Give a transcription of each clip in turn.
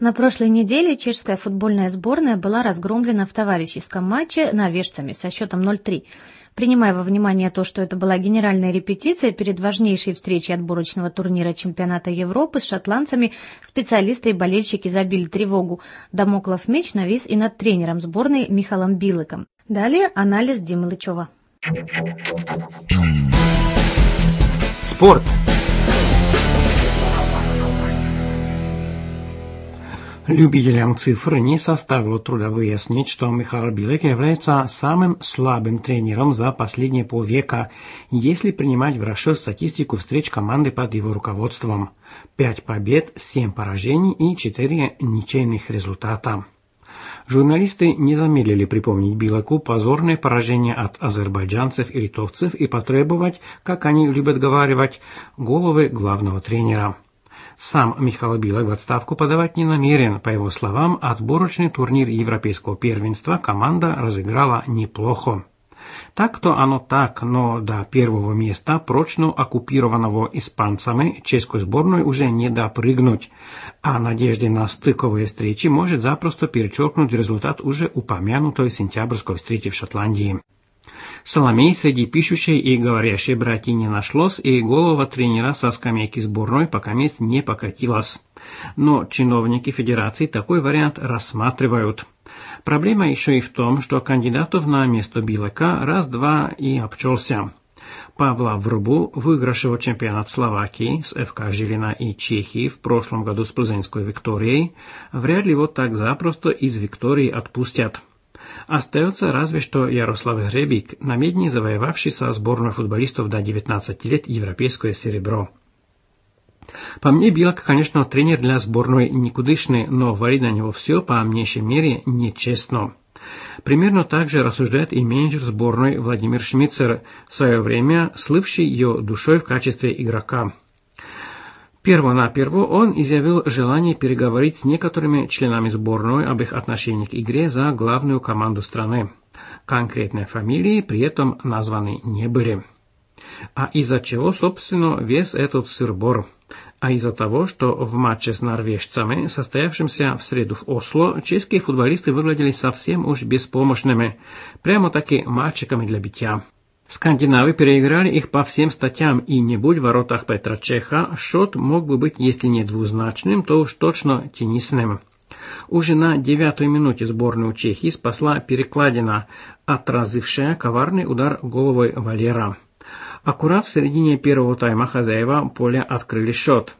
На прошлой неделе чешская футбольная сборная была разгромлена в товарищеском матче норвежцами со счетом 0-3. Принимая во внимание то, что это была генеральная репетиция перед важнейшей встречей отборочного турнира чемпионата Европы с шотландцами, специалисты и болельщики забили тревогу. Дамоклов меч навис и над тренером сборной Михалом Билыком. Далее анализ Димы Лычева. Спорт. Любителям цифр не составило труда выяснить, что Михаил Билык является самым слабым тренером за последние полвека, если принимать в расчет статистику встреч команды под его руководством. 5 побед, 7 поражений и 4 ничейных результата. Журналисты не замедлили припомнить Билыку позорное поражение от азербайджанцев и литовцев и потребовать, как они любят говаривать, головы главного тренера. Сам Михаил Билык в отставку подавать не намерен. По его словам, отборочный турнир европейского первенства команда разыграла неплохо. Так-то оно так, но до первого места, прочно оккупированного испанцами, чешской сборной уже не допрыгнуть, а надежде на стыковые встречи может запросто перечеркнуть результат уже упомянутой сентябрьской встречи в Шотландии. Соломей среди пишущей и говорящей братьи не нашлось, и голова тренера со скамейки сборной пока мест не покатилась. Но чиновники федерации такой вариант рассматривают. Проблема еще и в том, что кандидатов на место Билыка раз-два и обчелся. Павла Врбу, выигравшего чемпионат Словакии с ФК Жилина и Чехии в прошлом году с Плзенской Викторией, вряд ли вот так запросто из Виктории отпустят. Остается разве что Ярослав Гребик, на медне завоевавший со сборной футболистов до 19 лет европейское серебро. По мне, Билык, конечно, тренер для сборной никудышный, но валить на него все, по меньшей мере, нечестно. Примерно так же рассуждает и менеджер сборной Владимир Шмицер, в свое время слывший ее душой в качестве игрока. Первонаперво он изъявил желание переговорить с некоторыми членами сборной об их отношении к игре за главную команду страны. Конкретные фамилии при этом названы не были. А из-за чего, собственно, весь этот сыр-бор? А из-за того, что в матче с норвежцами, состоявшемся в среду в Осло, чешские футболисты выглядели совсем уж беспомощными, прямо-таки мальчиками для битья. Скандинавы переиграли их по всем статьям, и не будь в воротах Петра Чеха, счет мог бы быть, если не двузначным, то уж точно теннисным. Уже на 9-й минуте сборную Чехии спасла перекладина, отразившая коварный удар головой Валера. Аккурат в середине первого тайма хозяева поля открыли счет.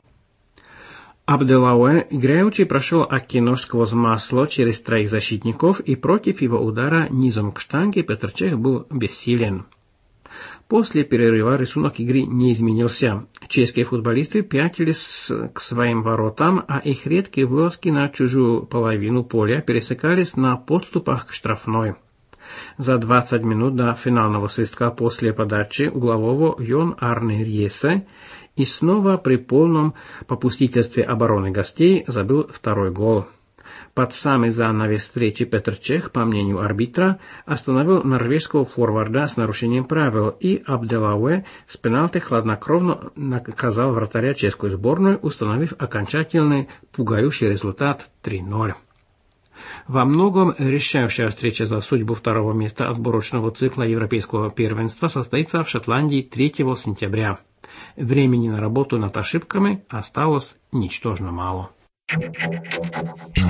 Абделауэ, играючи, прошел Акинож сквозь масло через троих защитников, и против его удара низом к штанге Петр Чех был бессилен. После перерыва рисунок игры не изменился. Чешские футболисты пятились к своим воротам, а их редкие вылазки на чужую половину поля пересекались на подступах к штрафной. За 20 минут до финального свистка после подачи углового Йон Арне Рьесе и снова при полном попустительстве обороны гостей забил второй гол. Под самый занавес встречи Петр Чех, по мнению арбитра, остановил норвежского форварда с нарушением правил, и Абделауэ с пенальти хладнокровно наказал вратаря чешской сборной, установив окончательный пугающий результат 3-0. Во многом решающая встреча за судьбу второго места отборочного цикла европейского первенства состоится в Шотландии 3 сентября. Времени на работу над ошибками осталось ничтожно мало.